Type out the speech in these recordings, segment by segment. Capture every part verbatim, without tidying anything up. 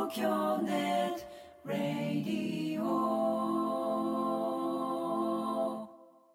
東京ネットラディオ。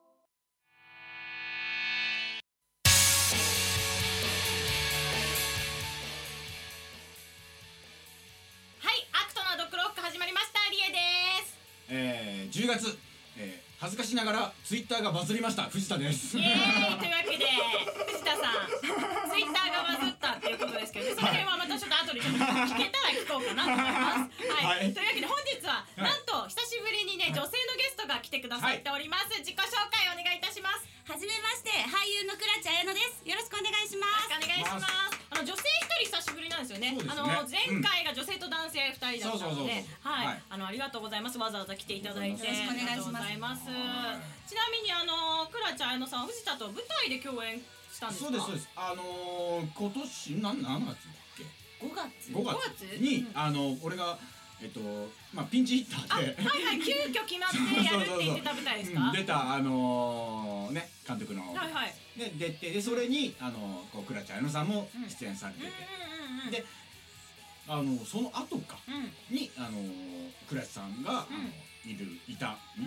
はい、アクトなドッグロック始まりました。リエです。 えー、じゅうがつ、えー、恥ずかしながらツイッターがバズりました藤田です。 イエーイというわけで藤田さん、ツイッターがバズったっていうことですけど、その辺はまたちょっと後でちょっと聞けたら聞こうかなと思います。はい、はい、というわけで本日は、はい、なんと久しぶりにね、女性のゲストが来てくださっております。はい、自己紹介お願いいたします。 はじめまして、俳優の倉地彩乃です。よろしくお願いします。 よろしくお願いします。あの女性一人久しぶりなんですよね。あの前回が女性と男性二人だったので、はい、あのありがとうございます。わざわざ来ていただいて、 よろしくお願いします。 ありがとうございます。ちなみにあの倉地彩乃さん、藤田と舞台で共演したんですか？ そうですそうです。あのー、今年なん何月だっけ？ ごがつ。 ごがつに、うん、あの俺がえっとまあピンチヒッターで、 はいはい、急遽決まってやるって言ってた舞台ですか？ うん、出たあのー、ね監督の、 はいはい、 で出てでそれにあのこう倉地彩乃さんも出演されてて、であのその後か、うん、にあの倉地さんが、うん、あのいるいた、 うん、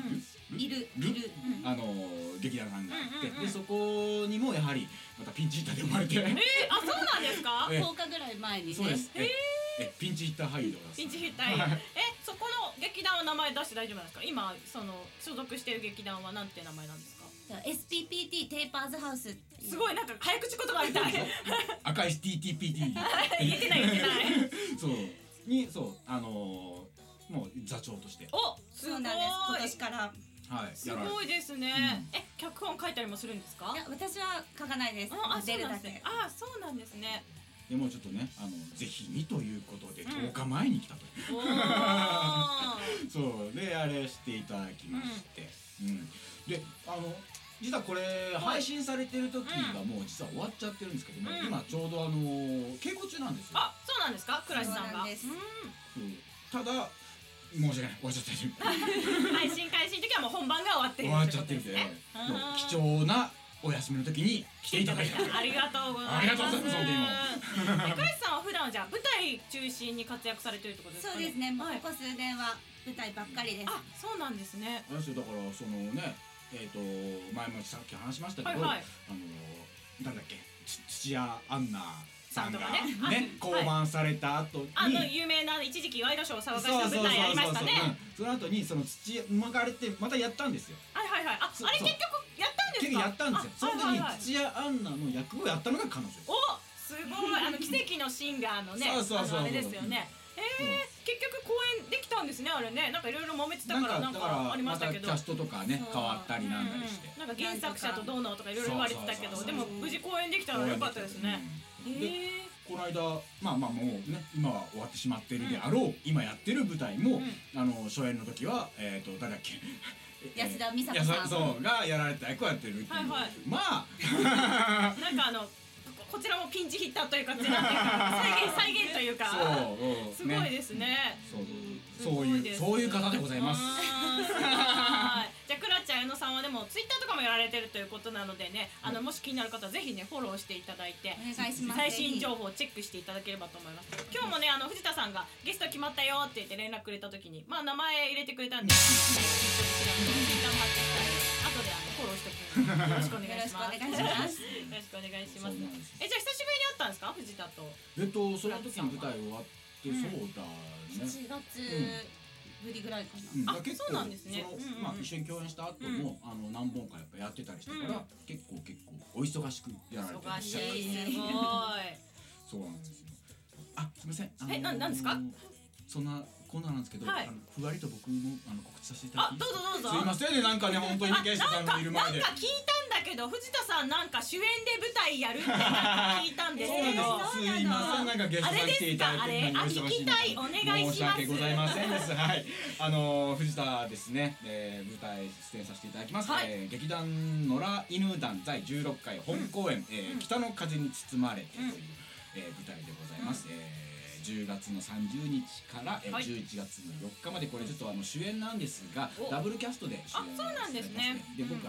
いるいる、 うん、あの劇団さんがあって、うんうんうん、でそこにもやはりまたピンチヒッターで生まれて、えー、 あそうなんですか？ とおかぐらい前にね。 そうです。えーえピンチヒッター俳優でございます。 ピンチヒッター俳優。えそこの劇団は名前出して大丈夫なんですか？今その所属している劇団はなんて名前なんですか？ エスピーピーティー テーパーズハウス。 すごいなんか早口言葉みたい。 赤い ティーティーピーティー言ってない言ってない。 そうにそうあのー、もう座長として。 おすごい。 今年から。 はい。 すごいですね。うん、え脚本書いたりもするんですか？ いや私は書かないです。 あ出るだけ。 あそうなんですね。 でもちょっとね、あのぜひにということでとおかまえに来たという、うん、そうであれしていただきまして、うん、うん、であの実はこれ配信されてる時がもう実は終わっちゃってるんですけども、うん、今ちょうどあの稽古中なんですよ。 あ、そうなんですか、倉地さんが。うん、 ただ申し訳ない、終わっちゃってる。 配信開始の時はもう本番が終わってる終わっちゃってるんで、貴重なお休みの時に来ていただいた。 ありがとうございます。 ありがとうございます。 倉地さんは普段はじゃあ舞台中心に活躍されてるってことですかね？ そうですね。もうここ数年は舞台ばっかりです。 あ、そうなんですね。 あれですよ、だからそのね、えっと前もさっき話しましたけど、あのなんだっけ、土屋アンナさんがね降板された後に、 あの有名な一時期ワイドショーを騒がした舞台ありましたね。 その後にその土屋生まれてまたやったんですよ。 はいはいはい。あ、あれ結局やったんですか？ 結局やったんですよ。その時に土屋アンナの役をやったのが彼女。 お、すごい。あの奇跡のシンガーのね、あのあれですよね。ええ、結局公演できたんですね、あれね。なんかいろいろ揉めてたからなんかありましたけど、 キャストとかね変わったりなんだりして、 なんか原作者とどうのとかいろいろ言われてたけど、でも無事公演できたのは良かったですね。ええ。 この間まあまあもうね今は終わってしまってるであろう今やってる舞台もあの初演の時はえっと誰だっけ、 安田美沙子さんそうがやられた役をやってるっていう。まあなんかあのこちらもピンチヒッターというか再現再現というかすごいですね。 そういうそういう方でございます。 じゃあ倉地彩乃さんはでもツイッターとかもやられてるということなのでね、あのもし気になる方はぜひねフォローしていただいて最新情報をチェックしていただければと思います。今日もねあの藤田さんがゲスト決まったよって言って連絡くれた時にまあ名前入れてくれたんでツイッターも発して後であのフォローしておくのでよろしくお願いします。よろしくお願いします。え、じゃあ久しぶりに会ったんですか、藤田と？ えっとその時に舞台終わってそうだね。 しちがつぶりぐらいかな。 あ、そうなんですね。 まあ一緒に共演した後もあの何本かやっぱやってたりしたから結構結構お忙しくやられて忙しい。すごい。 そうなんですよ。あ、すみません。 え、ななんですか？ そんなこんなんなんですけど、 はい、 あのふわりと僕もあの告知させていただきます。 あ、どうぞどうぞ。 すいませんね、なんかね本当にゲストさんのいる前で。 なんか聞いたんだけど、藤田さんなんか主演で舞台やるって聞いたんですけど。 すいません、なんかゲストさん来ていただいて、 あ、聞きたい、お願いします。 申し訳ございませんです。はい、あの藤田ですね、えー、舞台出演させていただきます。はい、えー、劇団野良犬団第じゅうろっかい本公演、うん、えーうん、北の風に包まれてという、うん、えー、舞台でございます。うん、えーじゅうがつのさんじゅうにちからじゅういちがつのよっかまでこれちょっとあの主演なんですがダブルキャストで主演させていただきますね。 で僕あの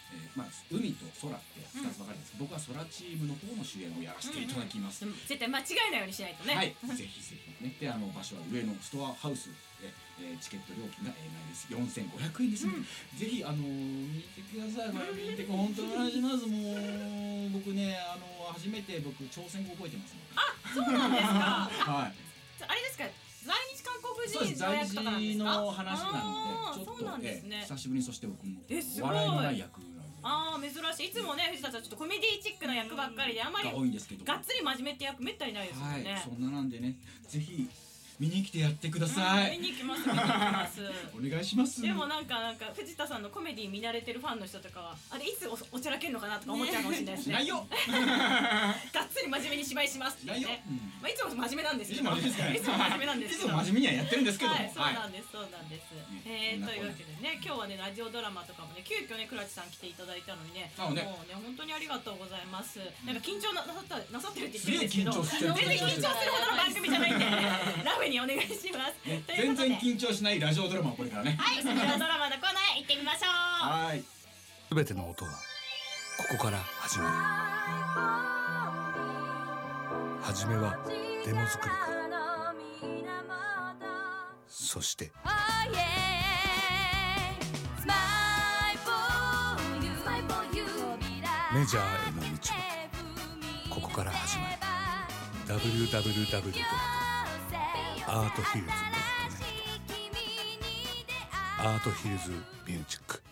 えー、まあ海と空ってふたつ分かるんですけど、うん、僕は空チームの方の主演をやらせていただきます。 うんうん、絶対間違えないようにしないとね。 はい、ぜひぜひね。で、あの場所は上野ストアハウスで、えー、チケット料金がえーないです。よんせんごひゃくえんですので、うん、ぜひあのー、見てください。これ見て本当にお願いします。もう僕ね、あのー、初めて僕朝鮮語覚えてますので。 あ、そうなんですか。 はい。 あれですか。在日韓国人の役とかなんですか？在日の話なので、ちょっと、ね、え久しぶりにそして僕も笑いのない役なんで。 ああ珍しい。いつもね藤田さんちょっとコメディチックな役ばっかりであまりが多いんですけど、がっつり真面目って役めったにないですよね。 はい、そんななんでね、ぜひ見に来てやってください。 うん、見に行きます見に行きます。 お願いします。 でもなんかなんか藤田さんのコメディ見慣れてるファンの人とかはあれいつ お, おちゃらけるのかなとか思っちゃうかもしれないですね。 ないよ。 がっつり真面目に芝居しますってね。うん、まあいつも真面目なんですけど。いつも真面目なんですけど。 いつも真面目にはやってるんですけども。 はい、そうなんですそうなんです。えーというわけでね、今日はねラジオドラマとかもね急遽ね倉地さん来ていただいたのにね、もうね本当にありがとうございます。なんか緊張なさったなさってるって言ってるんですけど、全然緊張するほどの番組じゃないんでラフにお願いします。 全然緊張しないラジオドラマをこれからね。 はい、ラジオドラマのコーナー行ってみましょう。 はい。 すべての音はここから始まる。初めはデモ作りか、そしてメジャーへの道はここから始まる。 ダブリューダブリューダブリュー ドットアートヒルズ ドットネット アートヒルズミュージック。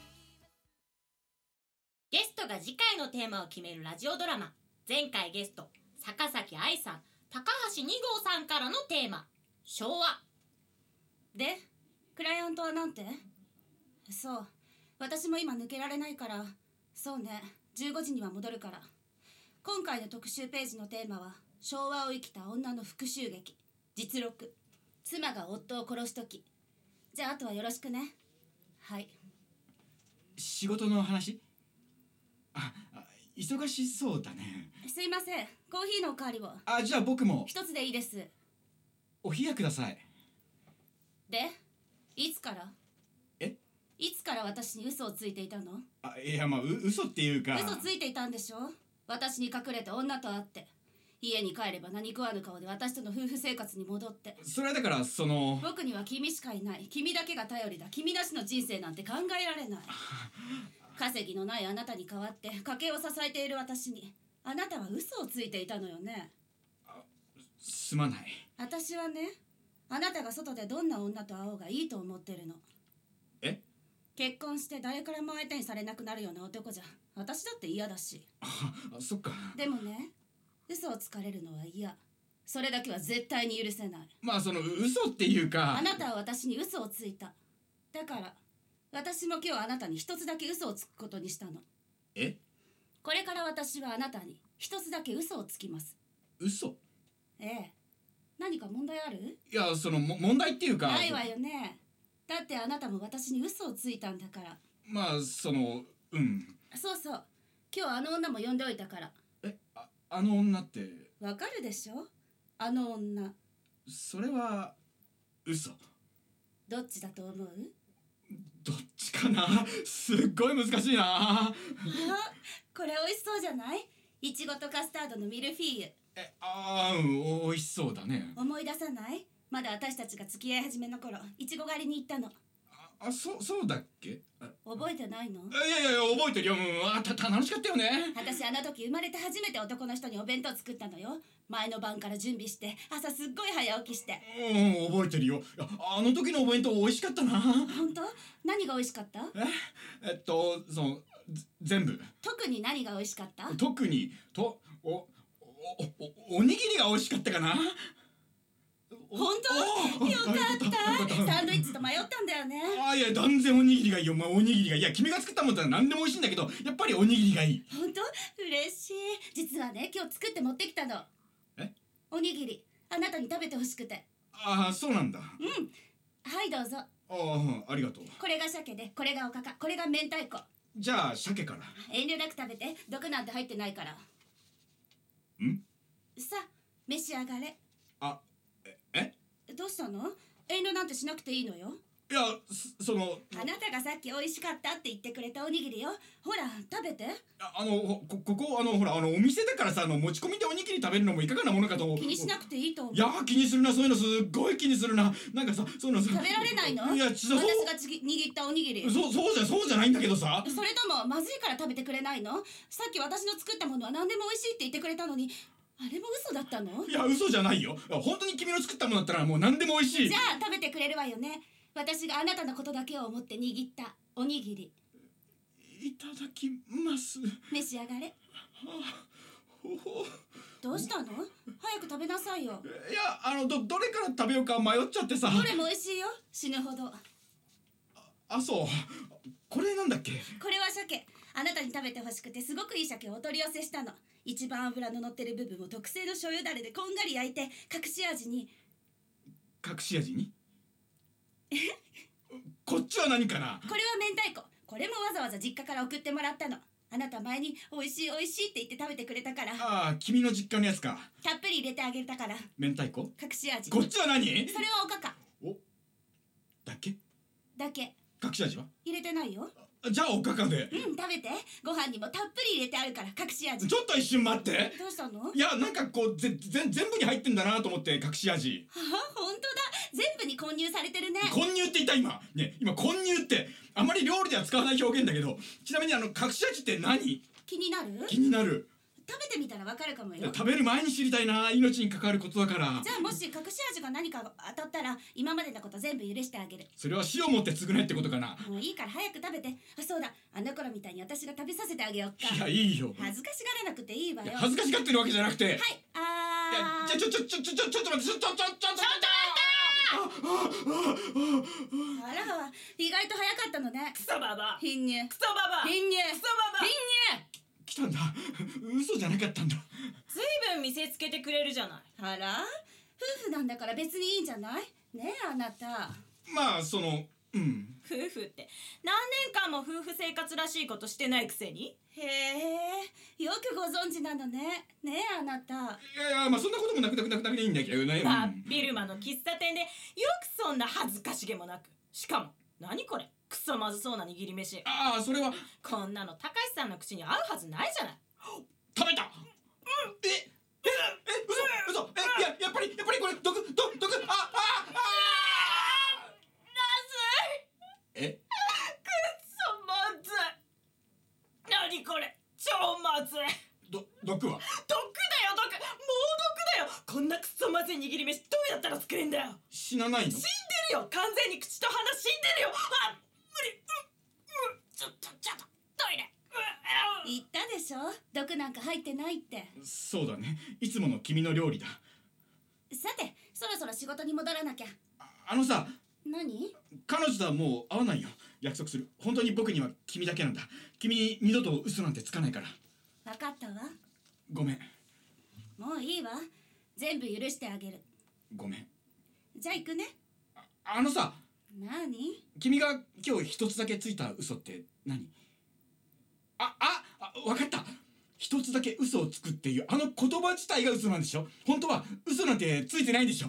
ゲストが次回のテーマを決めるラジオドラマ。前回ゲスト坂崎愛さん、高橋に号さんからのテーマ昭和で、クライアントはなんて？そう、私も今抜けられないから。そうね、じゅうごじには戻るから。今回の特集ページのテーマは昭和を生きた女の復讐劇、実録、妻が夫を殺すとき。じゃああとはよろしくね。はい。 仕事の話？あ、忙しそうだね。 すいません、コーヒーのおかわりを。 あ、じゃあ僕も一つでいいです。 お冷やください。 で、いつから？ え？ いつから私に嘘をついていたの？ あ、いやまあう嘘っていうか。 嘘ついていたんでしょ。私に隠れて女と会って家に帰れば何食わぬ顔で私との夫婦生活に戻って。 それはだからその僕には君しかいない。君だけが頼りだ。君なしの人生なんて考えられない。稼ぎのないあなたに代わって家計を支えている私にあなたは嘘をついていたのよね。 すまない。 私はね、あなたが外でどんな女と会おうがいいと思ってるの。 え？ 結婚して誰からも相手にされなくなるような男じゃ私だって嫌だし。 あ、そっか。 でもね、嘘をつかれるのは嫌。それだけは絶対に許せない。 まあその嘘っていうか、 あなたは私に嘘をついた。だから私も今日あなたに一つだけ嘘をつくことにしたの。 え？ これから私はあなたに一つだけ嘘をつきます。 嘘？ ええ。何か問題ある？ いや、そのも問題っていうか。 ないわよね。だってあなたも私に嘘をついたんだから。 まあそのうん。 そうそう。今日あの女も呼んでおいたから。 え、あ、あの女って。 わかるでしょ？あの女。 それは嘘。 どっちだと思う？ どっちかな。すっごい難しいな。あ、 これ美味しそうじゃない？いちごとカスタードのミルフィーユ。 え、あー、うん、美味しそうだね。 思い出さない？まだ私たちが付き合い始めの頃、いちご狩りに行ったの。 あ、そ、そうだっけ？ 覚えてないの？ いやいやいや、覚えてるよ。あ、た、た、楽しかったよね。 私あの時生まれて初めて男の人にお弁当作ったのよ。前の晩から準備して朝すっごい早起きして。 うん、覚えてるよ。あの時のお弁当美味しかったな。 本当？何が美味しかった？ え、えっと、その全部。 特に何が美味しかった？ 特にとおおおおにぎりが美味しかったかな。 本当？よかった。サンドイッチと迷ったんだよね。 あ、いや断然おにぎりがいいよ。まあ、おにぎりがいい。いや君が作ったものなら何でも美味しいんだけど、やっぱりおにぎりがいい。 本当？嬉しい。実はね、今日作って持ってきたの。 え？ おにぎり。あなたに食べてほしくて。 ああ、そうなんだ。 うん。はいどうぞ。 ああ、ありがとう。 これが鮭で、これがおかか、これが明太子。 じゃあ鮭から。 遠慮なく食べて。毒なんて入ってないから。 ん？ さあ召し上がれ。 あ、え？え？ どうしたの？遠慮なんてしなくていいのよ。 いやそのあなたがさっき美味しかったって言ってくれたおにぎりよ。ほら食べて。 ああのこここあのほらあのお店だからさ、あの持ち込みでおにぎり食べるのもいかがなものかと。 気にしなくていいと思う。 いや気にするな、そういうのすっごい気にするな。なんかさそういうの食べられないの？ いやちょっと私がちぎ握ったおにぎり。 そうそうじゃそうじゃないんだけどさ。 それともまずいから食べてくれないの？さっき私の作ったものは何でも美味しいって言ってくれたのに、あれも嘘だったの？ いや嘘じゃないよ。本当に君の作ったものだったらもう何でも美味しい。 じゃあ食べてくれるわよね。私があなたのことだけを思って握ったおにぎり。 いただきます。 召し上がれ。どうしたの？早く食べなさいよ。 いやあのどどれから食べようか迷っちゃってさ。 どれも美味しいよ。死ぬほど。 あ, あそうこれなんだっけ？ これは鮭。あなたに食べてほしくてすごくいい鮭をお取り寄せしたの。一番脂の乗ってる部分を特製の醤油だれでこんがり焼いて、隠し味に隠し味にこっちは何かな？ これは明太子。これもわざわざ実家から送ってもらったの。あなた前に美味しい美味しいって言って食べてくれたから。 ああ君の実家のやつか。 たっぷり入れてあげたから。 明太子隠し味。 こっちは何？ それはおかかおだけだけ。 隠し味は入れてないよ。 じゃあおかかで。 うん食べて。ご飯にもたっぷり入れてあるから隠し味。 ちょっと一瞬待って。 どうしたの？ いやなんかこうぜぜ全部に入ってんだなと思って隠し味。 あ本当だ。全部に混入されてるね。 混入って言った今ね。今混入ってあまり料理では使わない表現だけど、ちなみにあの隠し味って何？ 気になる？ 気になる。 食べてみたらわかるかもよ。 食べる前に知りたいな。命に関わることだから。 じゃあもし隠し味が何か当たったら今までのこと全部許してあげる。 それは塩持って償えってことかな。 もういいから早く食べて。あそうだ、あの頃みたいに私が食べさせてあげようか。 いやいいよ。 恥ずかしがらなくていいわよ。 恥ずかしがってるわけじゃなくて。 はい。あーいやちょちょちょちょちょちょっと待ってちょちょちょちょちょちょあら意外と早かったのね。 クソババ貧乳。 クソババ貧乳。 クソババ貧乳。 来たんだ。嘘じゃなかったんだ。 ずいぶん見せつけてくれるじゃない。 あら夫婦なんだから別にいいんじゃないねえあなた。 まあそのうん夫婦って何年間も夫婦生活らしいことしてないくせに。 へえよくご存知なのね。ねえあなた。 いやいやまあそんなこともなくなくなくなくでいいんだけどね。 真っ昼間の喫茶店でよくそんな恥ずかしげもなく。しかも何これクソまずそうな握り飯。 ああそれはこんなの高橋さんの口に合うはずないじゃない。 食べた。うんえええ嘘嘘えややっぱりやっぱりこれ毒毒毒あああえくっそまずい。何これ超まずい。 ど毒は毒だよ毒。もう毒だよ。こんなクソまずい握り飯どうやったら作れんだよ。 死なないの？ 死んでるよ。完全に口と鼻死んでるよ。あ無理。ううちょっとちょっとトイレ。 言ったでしょ毒なんか入ってないって。 そうだねいつもの君の料理だ。 さてそろそろ仕事に戻らなきゃ。 あ、あのさ何？ 彼女とはもう会わないよ。約束する。本当に僕には君だけなんだ。君に二度と嘘なんてつかないから。 分かったわ。 ごめんもういいわ。全部許してあげる。 ごめん。 じゃあ行くね。 あ、あのさ何？ 君が今日一つだけついた嘘って何？あああ分かった。一つだけ嘘をつくっていうあの言葉自体が嘘なんでしょ。本当は嘘なんてついてないんでしょ。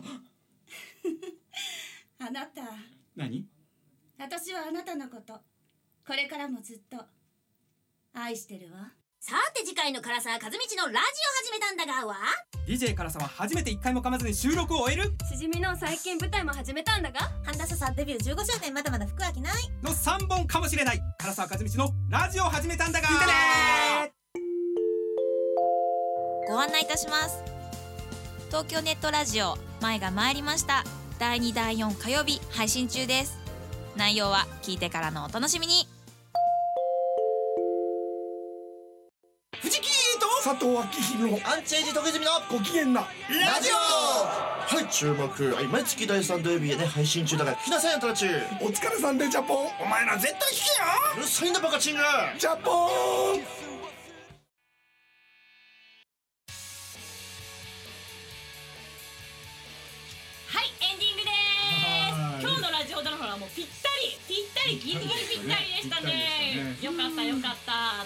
あなた。 何？ 私はあなたのことこれからもずっと愛してるわ。 さて次回の唐沢和道のラジオ始めたんだがはディージェー 唐沢初めて一回も噛まずに収録を終えるしじみの最近舞台も始めたんだが半田笹デビューじゅうごしゅうねんまだまだ服飽きないのさんぼんかもしれない唐沢和道のラジオ始めたんだが聞いてねご案内いたします。東京ネットラジオ前が参りました。だいにだいよん火曜日配信中です。内容は聞いてからのお楽しみに。 藤木と佐藤明宏アンチエイジ時住のご機嫌なラジオ。はい注目、はい、毎月だいさん土曜日で配信中だから聞きなさいよトラチ。お疲れさんでジャポン。お前ら絶対聞けよ。うるさいんだバカチングジャポン。 はいエンディングでーす。今日のラジオドラマはもうぴったりぴったりギリギリぴったりでしたね。よかったよかった。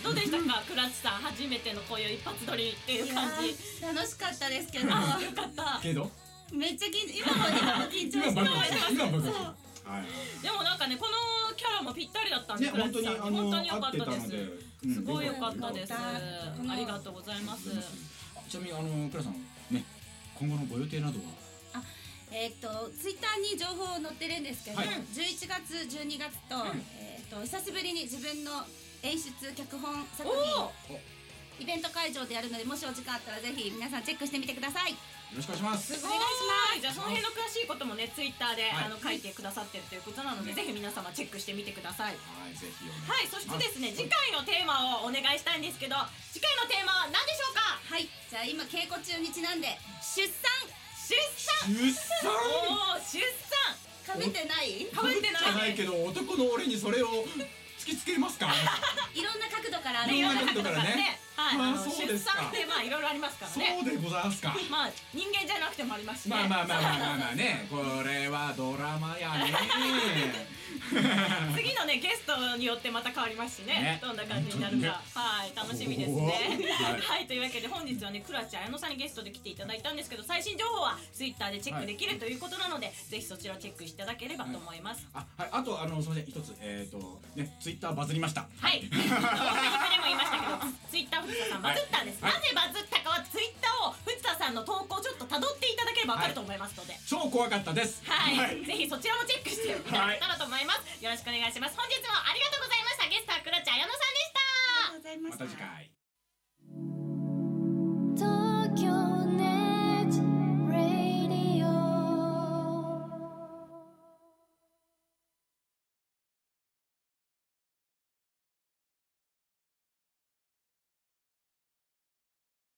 どうでしたかクラッチさん。初めてのこういう一発撮りっていう感じ。 楽しかったですけど。 あよかったけどめっちゃ緊張今も今も緊張してます。 今もそうでもなんかねこのキャラもぴったりだったんで、 本当に本当に良かったです。 すすごい良かったです。ありがとうございます。 ちなみにあの倉さんね、今後のご予定などは？ あ、えっとツイッターに情報載ってるんですけど、じゅういちがつじゅうにがつとえっと久しぶりに自分の演出脚本作品イベント会場でやるので、もしお時間あったらぜひ皆さんチェックしてみてください。 よろしくお願いします。 お願いします。じゃあその辺の詳しいこともねツイッターで、はい、あの書いてくださってるということなので、ぜひ皆様チェックしてみてください。 はい、ぜひお願いします。はい、そしてですね、次回のテーマをお願いしたいんですけど、次回のテーマは何でしょうか？ はい、じゃあ今稽古中にちなんで出産出産出産おー出産かぶってないかぶってないじゃないけど、男の俺にそれを突きつけますか？ いろんな角度からいろんな角度からね。はい、 まあそうですか。 出産ってまあいろいろありますからね。 そうでございますか。 まあ人間じゃなくてもありますしね。 まあまあまあまあまあまあね、これはドラマやね。 次のねゲストによってまた変わりますしね、どんな感じになるか、はい楽しみですね。はい、というわけで本日はね倉地彩乃さんにゲストで来ていただいたんですけど、最新情報はツイッターでチェックできるということなので、ぜひそちらをチェックしていただければと思います。 あ、はい、あとあのすみません、一つえっとねツイッターバズりました。 はい。オープニングでも言いましたけど、ツイッター藤田さんバズったんです。なぜバズったかはツイッターを藤田さんの投稿をちょっと辿っていただければわかると思いますので、 超怖かったです。 はい、ぜひそちらもチェックしていただけたらと思います。よろしくお願いします。本日もありがとうございました。ゲストは倉地彩乃さんでした。 ありがとうございました。 また次回。